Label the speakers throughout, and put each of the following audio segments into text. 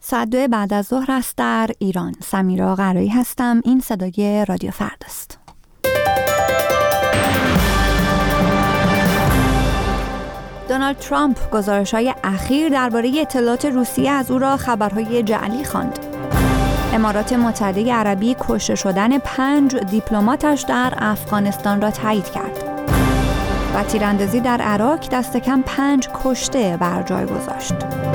Speaker 1: ساعت 2 بعد از ظهر است در ایران. سمیرا قرایی هستم. این صدای رادیو فردا است. دونالد ترامپ گزارش‌های اخیر درباره اطلاعات روسیه از او را خبرهای جعلی خواند. امارات متحده عربی کشته شدن 5 دیپلماتش در افغانستان را تایید کرد. و تیراندازی در عراق دست کم 5 کشته بر جای گذاشت.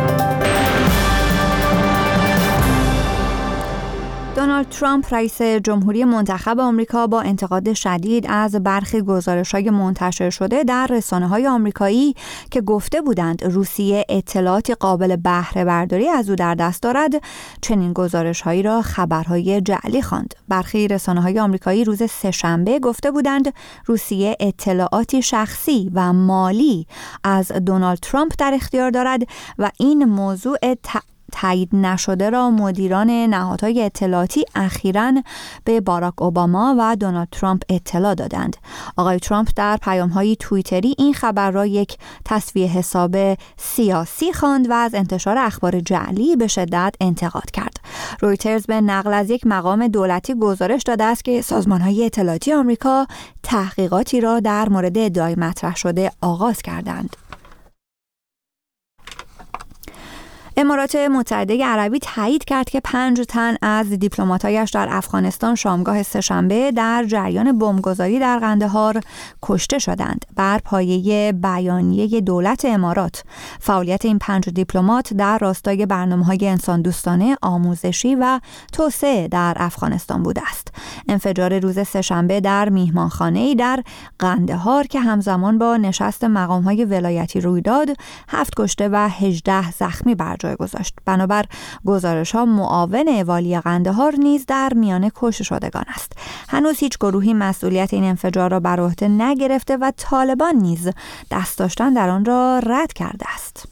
Speaker 1: دونالد ترامپ رئیس جمهوری منتخب آمریکا با انتقاد شدید از برخی گزارش‌های منتشر شده در رسانه‌های آمریکایی که گفته بودند روسیه اطلاعاتی قابل بهره برداری از او در دست دارد، چنین گزارش‌هایی را خبرهای جعلی خواند. برخی رسانه‌های آمریکایی روز سه‌شنبه گفته بودند روسیه اطلاعاتی شخصی و مالی از دونالد ترامپ در اختیار دارد و این موضوع تایید نشده را مدیران نهادهای اطلاعاتی اخیراً به باراک اوباما و دونالد ترامپ اطلاع دادند. آقای ترامپ در پیام‌های توییتری این خبر را یک تسویه حساب سیاسی خواند و از انتشار اخبار جعلی به شدت انتقاد کرد. رویترز به نقل از یک مقام دولتی گزارش داده است که سازمان‌های اطلاعاتی آمریکا تحقیقاتی را در مورد ادعای مطرح شده آغاز کردند. امارات متحده عربی تایید کرد که 5 تن از دیپلمات‌هایش در افغانستان شامگاه سه‌شنبه در جریان بمبگذاری در قندهار کشته شدند. بر پایه بیانیه دولت امارات، فعالیت این 5 دیپلمات در راستای برنامه‌های انسان دوستانه، آموزشی و توسعه در افغانستان بوده است. انفجار روز سه‌شنبه در میهمانخانه‌ای در قندهار که همزمان با نشست مقام‌های ولایتی روی داد، 7 کشته و 18 زخمی بر جای گذاشت. بنابر گزارش‌ها معاون والی قندهار نیز در میان کشته شدگان است. هنوز هیچ گروهی مسئولیت این انفجار را بر عهده نگرفته و طالبان نیز دست داشتن در آن را رد کرده است.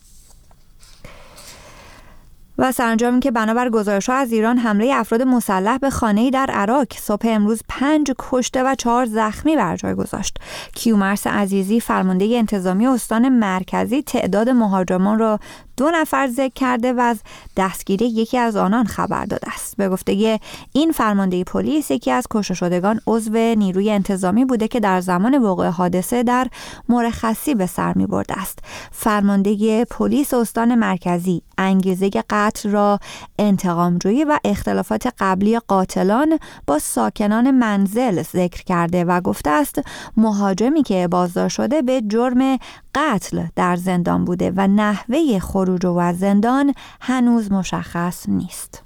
Speaker 1: و سرانجام که بنابر گزارش‌ها از ایران حمله افراد مسلح به خانه‌ای در عراق صبح امروز 5 کشته و 4 زخمی بر جای گذاشت. کیومرث عزیزی فرمانده انتظامی استان مرکزی تعداد مهاجمان را 2 نفر ذکر کرده و از دستگیری یکی از آنان خبر داده است. به گفته این فرمانده پلیس، یکی از کشته شدگان عضو نیروی انتظامی بوده که در زمان وقوع حادثه در مرخصی به سر می‌برده است. فرمانده پلیس استان مرکزی انگیزه قتل را انتقام‌جویی و اختلافات قبلی قاتلان با ساکنان منزل ذکر کرده و گفته است مهاجمی که بازداشت شده به جرم قتل در زندان بوده و نحوه خروج او از زندان هنوز مشخص نیست.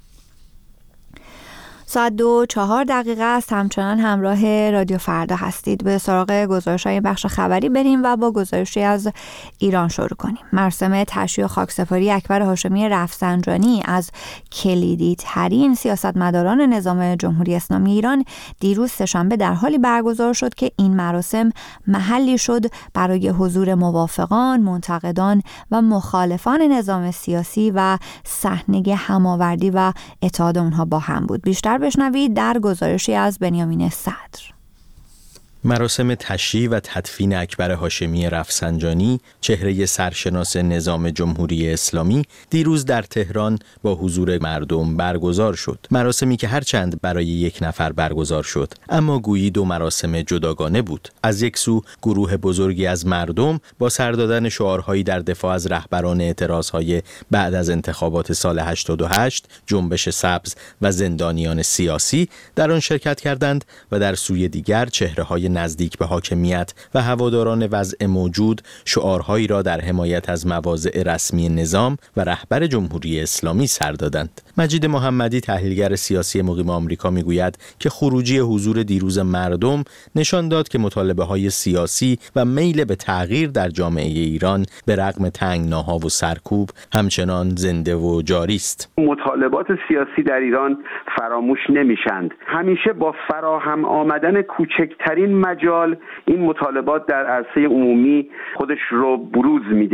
Speaker 1: ساعت 2:04 است. همچنان همراه رادیو فردا هستید. به سراغ گزارش‌های بخش خبری بریم و با گزارشی از ایران شروع کنیم. مراسم تشییع و خاکسپاری اکبر هاشمی رفسنجانی از کلیدی ترین سیاستمداران نظام جمهوری اسلامی ایران دیروز سه‌شنبه در حالی برگزار شد که این مراسم محلی شد برای حضور موافقان، منتقدان و مخالفان نظام سیاسی و صحنه هماوردی و اتحاد اونها با هم بود. بیشتر بشنوید در گزارشی از بنیامین صدر.
Speaker 2: مراسم تشییع و تدفین اکبر هاشمی رفسنجانی، چهره سرشناس نظام جمهوری اسلامی، دیروز در تهران با حضور مردم برگزار شد. مراسمی که هرچند برای یک نفر برگزار شد، اما گویی 2 مراسم جداگانه بود. از یک سو گروه بزرگی از مردم با سر دادن شعارهایی در دفاع از رهبران اعتراضهای بعد از انتخابات سال 88، جنبش سبز و زندانیان سیاسی در آن شرکت کردند و در سوی دیگر چهره‌های نزدیک به حاکمیت و هواداران وضع موجود شعارهایی را در حمایت از مواضع رسمی نظام و رهبر جمهوری اسلامی سر دادند. مجید محمدی، تحلیلگر سیاسی مقیم آمریکا، میگوید که خروجی حضور دیروز مردم نشان داد که مطالبه‌های سیاسی و میل به تغییر در جامعه ایران به رغم تنگناها و سرکوب همچنان زنده و جاری است.
Speaker 3: مطالبات سیاسی در ایران فراموش نمیشند. همیشه با فراهم آمدن کوچکترین مجال این مطالبات در عرصه عمومی خودش رو بروز میده.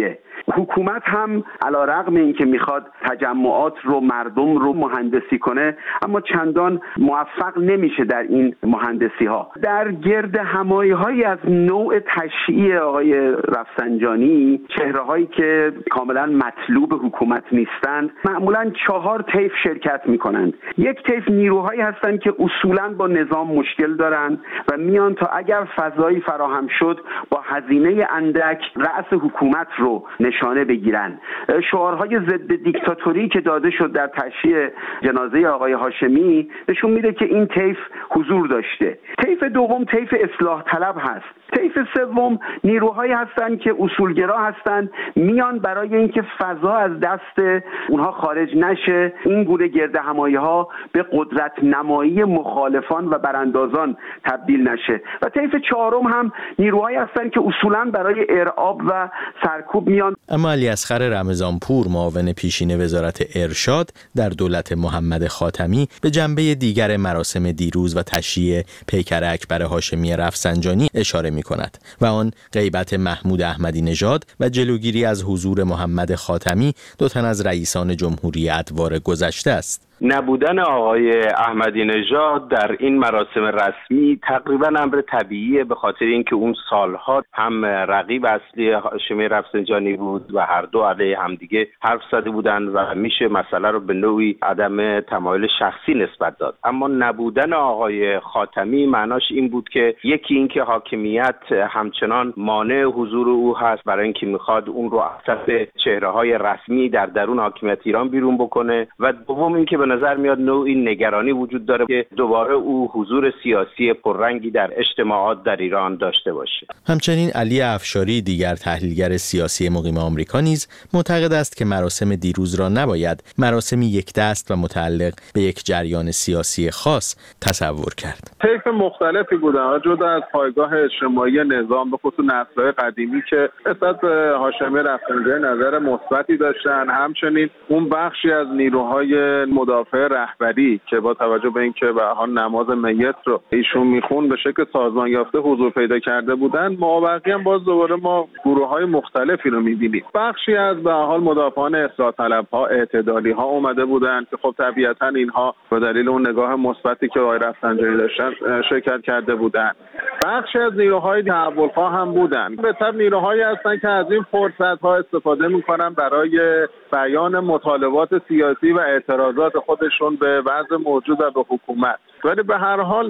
Speaker 3: حکومت هم علیرغم اینکه میخواد تجمعات رو مردم رو مهندسی کنه اما چندان موفق نمیشه در این مهندسی ها. در گرد همایی هایی از نوع تشییع آقای رفسنجانی، چهره هایی که کاملا مطلوب حکومت نیستند، معمولا 4 طیف شرکت میکنند. یک طیف نیروهایی هستند که اصولا با نظام مشکل دارند و میان تا اگر فضایی فراهم شد با هزینه اندک رأس حکومت رو نشانه بگیرن. شعارهای ضد دیکتاتوری که داده شد در تشییع جنازه آقای هاشمی نشون میده که این طیف حضور داشته. طیف دوم طیف اصلاح طلب هست. طیف سوم نیروهایی هستند که اصولگرا هستند، میان برای اینکه فضا از دست اونها خارج نشه، این گونه گرد همایی ها به قدرت نمایی مخالفان و براندازان تبدیل نشه. و طیف چهارم هم نیروهایی هستند که اصولا برای ارعاب و سرکوب میان.
Speaker 2: اما علیاصغر رمضانپور، معاون پیشین وزارت ارشاد در دولت محمد خاتمی، به جنبه دیگر مراسم دیروز و تشییع پیکر اکبر هاشمی رفسنجانی اشاره می‌کند و آن غیبت محمود احمدی نژاد و جلوگیری از حضور محمد خاتمی، 2 تن از رئیسان جمهوری ادوار گذشته است.
Speaker 4: نبودن آقای احمدی نژاد در این مراسم رسمی تقریبا امر طبیعیه، به خاطر اینکه اون سالها هم رقیب اصلی هاشمی رفسنجانی بود و هر دو علیه همدیگه حرف زده بودند و میشه مسئله رو به نوعی عدم تمایل شخصی نسبت داد. اما نبودن آقای خاتمی معناش این بود که یکی اینکه حاکمیت همچنان مانع حضور او هست برای اینکه میخواد اون رو از چهره‌های رسمی در درون حاکمیت ایران بیرون بکنه، و دوم اینکه به نظر میاد نوعی نگرانی وجود داره که دوباره او حضور سیاسی پررنگی در اجتماعات در ایران داشته باشه.
Speaker 2: همچنین علی افشاری، دیگر تحلیلگر سیاسی مقیم آمریکا، نیز معتقد است که مراسم دیروز را نباید مراسمی یک دست و متعلق به یک جریان سیاسی خاص تصور کرد.
Speaker 5: طیف مختلفی بودن جدا از پایگاه اجتماعی نظام، به خصوص نسل‌های قدیمی که نسبت به هاشمی رفسنجانی نظر مثبتی داشتن، همچنین اون بخشی از نیروهای مدافع رهبری که با توجه به اینکه به حال نماز میت رو ایشون میخون به شکل سازمان یافته حضور پیدا کرده بودن، مابقی هم باز دوباره ما گروه‌های مختلفی رو می‌بینیم. بخشی از به حال مدافعان اصلاح طلب‌ها، اعتدالی‌ها اومده بودن که خب طبیعتاً اینها به دلیل اون نگاه مثبتی که آقای رفسنجانی داشتن شرکت کرده بودن. بخشی از نیروهای تحول‌خواه هم بودن. به طب نیروهایی هستن که از این فرصت‌ها استفاده می‌کنن برای بیان مطالبات سیاسی و اعتراضات خودشون به وضع موجود و به حکومت. ولی به هر حال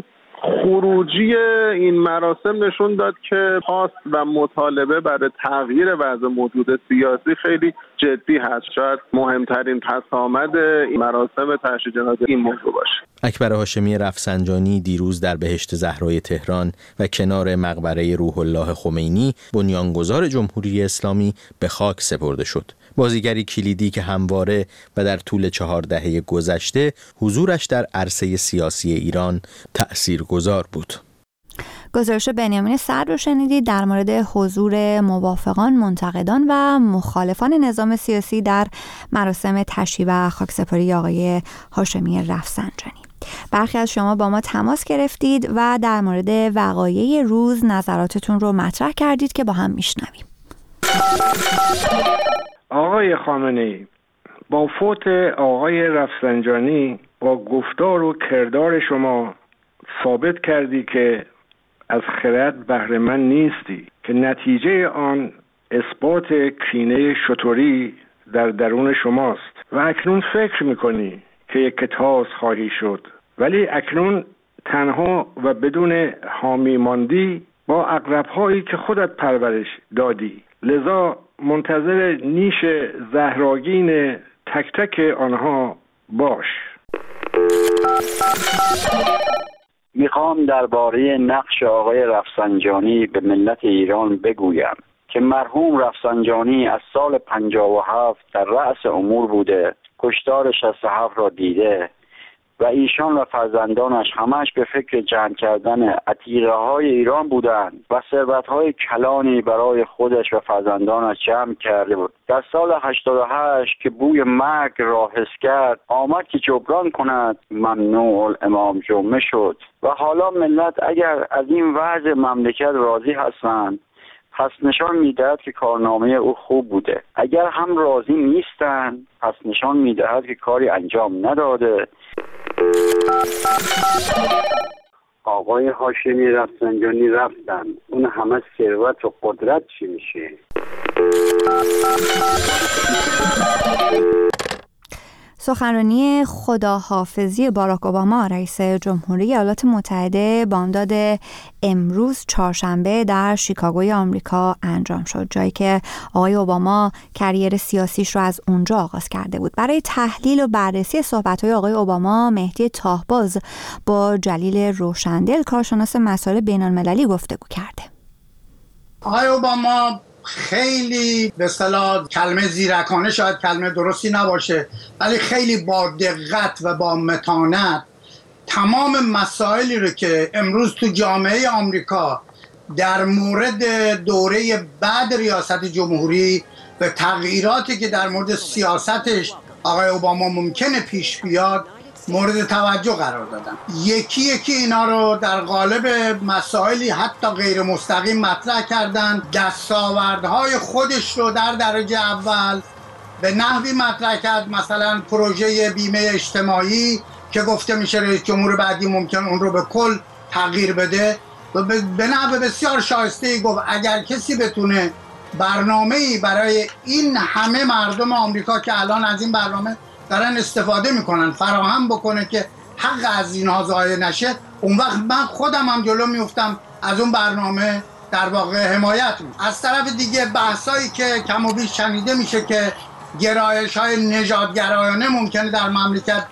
Speaker 5: خروجی این مراسم نشون داد که خواست و مطالبه برای تغییر وضع موجود سیاسی خیلی جدی هست. شاید مهمترین پس‌آمد این مراسم تشییع جنازه این موضوع باشه.
Speaker 2: اکبر هاشمی رفسنجانی دیروز در بهشت زهرای تهران و کنار مقبره روح الله خمینی، بنیانگذار جمهوری اسلامی، به خاک سپرده شد. بازیگری کلیدی که همواره و در طول 4 دهه گذشته حضورش در عرصه سیاسی ایران تأثیرگذار بود.
Speaker 1: گزارش بنیامین صدر رو شنیدید در مورد حضور موافقان، منتقدان و مخالفان نظام سیاسی در مراسم تشییع و خاکسپاری آقای هاشمی رفسنجانی. برخی از شما با ما تماس گرفتید و در مورد وقایع روز نظراتتون رو مطرح کردید که با هم میشنویم.
Speaker 6: آقای خامنه‌ای، با فوت آقای رفسنجانی با گفتار و کردار شما ثابت کردی که از خرد بهره مند نیستی، که نتیجه آن اثبات کینه شتوری در درون شماست و اکنون فکر میکنی که یک تاز خواهی شد، ولی اکنون تنها و بدون حامی ماندی با عقرب‌هایی که خودت پرورش دادی. لذا منتظر نیش زهراگین تک تک آنها باش.
Speaker 7: میخوام درباره نقش آقای رفسنجانی به ملت ایران بگویم که مرحوم رفسنجانی از سال 57 در رأس امور بوده، کشتار 67 را دیده و ایشان و فرزندانش همش به فکر جمع کردن عتیقه های ایران بودند و ثروت های کلانی برای خودش و فرزندانش جمع کرده بود. در سال 88 که بوی مرگ را حس کرد، آمد که جبران کند، ممنوع الامام جمعه شد. و حالا ملت اگر از این وضع مملکت راضی هستند پس نشان میدهد که کارنامه او خوب بوده. اگر هم راضی نیستن پس نشان میدهد که کاری انجام نداده. آقای هاشمی رفسنجانی رفتن، اون همه ثروت و قدرت چی میشه؟
Speaker 1: سخنرانی خداحافظی باراک اوباما رئیس جمهوری ایالات متحده بامداد امروز چهارشنبه در شیکاگوی آمریکا انجام شد، جایی که آقای اوباما کریر سیاسیش رو از اونجا آغاز کرده بود. برای تحلیل و بررسی صحبت‌های آقای اوباما، مهدی تاهباز با جلیل روشندل کارشناس مسائل بین‌المللی گفتگو کرده.
Speaker 8: آقای اوباما خیلی به اصطلاح کلمه زیرکانه، شاید کلمه درستی نباشه، ولی خیلی با دقت و با متانت تمام مسائلی رو که امروز تو جامعه آمریکا در مورد دوره بعد ریاست جمهوری و تغییراتی که در مورد سیاستش آقای اوباما ممکنه پیش بیاد مورد توجه قرار دادن. یکی یکی اینا رو در قالب مسائلی حتی غیر مستقیم مطرح کردن. دستاوردهای خودش رو در درجه اول به نحوی مطرح کرد، مثلا پروژه بیمه اجتماعی که گفته میشه رئیس جمهور بعدی ممکن اون رو به کل تغییر بده و به نحو بسیار شایسته‌ای گفت اگر کسی بتونه برنامه‌ای برای این همه مردم آمریکا که الان از این برنامه دارن استفاده میکنن فراهم بکنه که حق از اینها ضایع نشه، اون وقت من خودم هم جلو میفتم از اون برنامه در واقع حمایت میکنم. از طرف دیگه بحثایی که کم و بیش شنیده میشه که گرایش‌های نژادگرایانه ممکنه در مملکت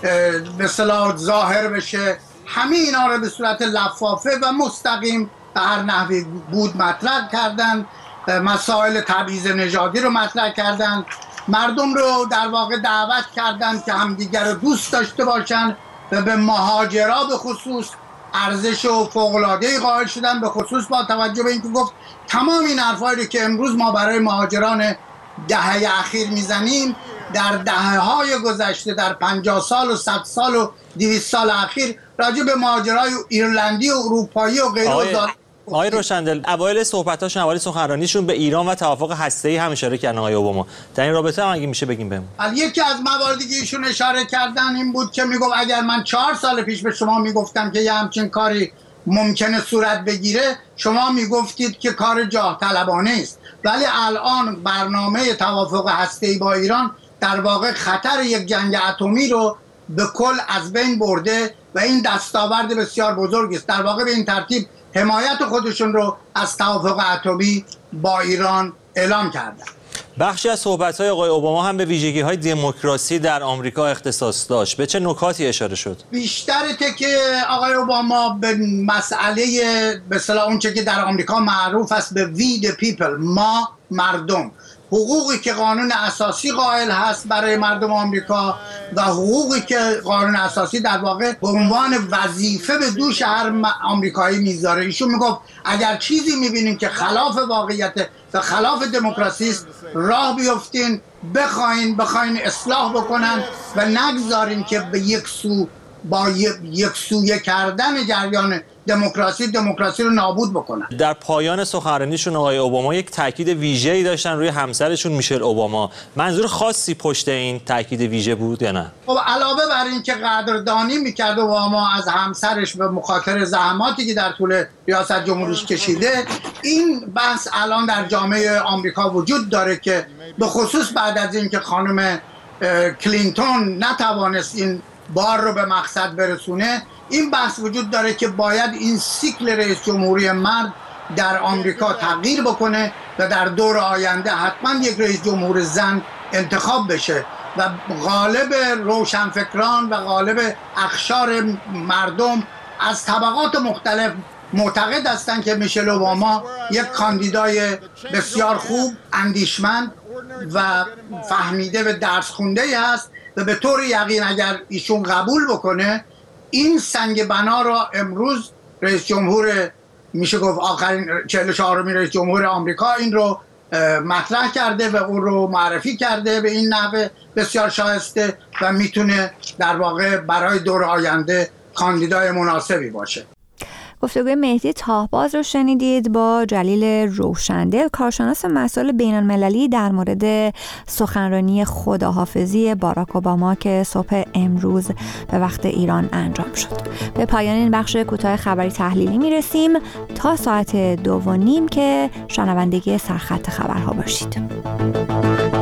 Speaker 8: به اصطلاح ظاهر بشه، همه اینا رو به صورت لفافه و مستقیم به هر نحوی بود مطرح کردن. مسائل تبعیض نژادی رو مطرح کردن، مردم رو در واقع دعوت کردن که همدیگر رو دوست داشته باشن و به مهاجرا به خصوص ارزش و فوق‌العاده‌ای قائل شدن، به خصوص با توجه به اینکه گفت تمام این حرفایی که امروز ما برای مهاجران دهه اخیر میزنیم در دهه‌های گذشته، در 50 سال و 100 سال و 200 سال اخیر راجع به مهاجرای ایرلندی و اروپایی و غیره.
Speaker 9: آقای روشندل، اوایل صحبتاشون، اوایل سخنرانیشون به ایران و توافق هسته‌ای هم اشاره کردن آقای اوباما. در این رابطه هم اگه میشه بگیم بهم.
Speaker 8: یکی از مواردی که ایشون اشاره کردن این بود که میگفت اگر من 4 سال پیش به شما میگفتم که یه همچین کاری ممکنه صورت بگیره، شما میگفتید که کار جاه طلبانه است، ولی الان برنامه توافق هسته‌ای با ایران در واقع خطر یک جنگ اتمی رو به کل از بین برده و این دستاورد بسیار بزرگی است. در واقع به این ترتیب حمایت خودشون رو از توافق اتمی با ایران اعلام کردن.
Speaker 9: بخشی از صحبت‌های آقای اوباما هم به ویژگی‌های دموکراسی در آمریکا اختصاص داشت. به چه نکاتی اشاره شد؟
Speaker 8: بیشتر که آقای اوباما به مسئله به اصطلاح اونچه که در آمریکا معروف است به we the people، ما مردم، حقوقی که قانون اساسی قائل هست برای مردم آمریکا و حقوقی که قانون اساسی در واقع به عنوان وظیفه به دوش هر آمریکایی میذاره. ایشون میگفت اگر چیزی میبینین که خلاف واقعیت و خلاف دموکراسی است، راه بیفتین، بخواین اصلاح بکنن و نگذارین که به یک سو با یک سویه کردن جریان دموکراسی رو نابود بکنن.
Speaker 9: در پایان سخنرانیشون آقای اوباما یک تاکید ویژه‌ای داشتن روی همسرشون میشل اوباما. منظور خاصی پشت این تاکید ویژه بود یا نه؟
Speaker 8: خب علاوه بر این که قدردانی میکرد اوباما از همسرش به مخاطر زحماتی که در طول ریاست جمهوریش کشیده، این بحث الان در جامعه آمریکا وجود داره که به خصوص بعد از اینکه خانم کلینتون نتوانست این بار رو به مقصد برسونه، این بحث وجود داره که باید این سیکل رئیس جمهوری مرد در آمریکا تغییر بکنه و در دور آینده حتما یک رئیس جمهور زن انتخاب بشه و غالب روشنفکران و غالب اقشار مردم از طبقات مختلف معتقد هستند که میشل اوباما یک کاندیدای بسیار خوب، اندیشمند و فهمیده و درس خونده هست و به طور یقین اگر ایشون قبول بکنه این سنگ بنا را امروز رئیس جمهور، میشه گفت آخرین 44مین رئیس جمهور آمریکا این رو مطرح کرده و اون رو معرفی کرده به این نحو بسیار شایسته و میتونه در واقع برای دور آینده کاندیدای مناسبی باشه.
Speaker 1: گفتگوی مهدی تاهباز رو شنیدید با جلیل روشندل، کارشناس مسائل بین‌المللی، در مورد سخنرانی خداحافظی باراک اوباما که صبح امروز به وقت ایران انجام شد. به پایان این بخش کوتاه خبری تحلیلی میرسیم تا ساعت 2:30 که شنوندگی سرخط خبرها باشید.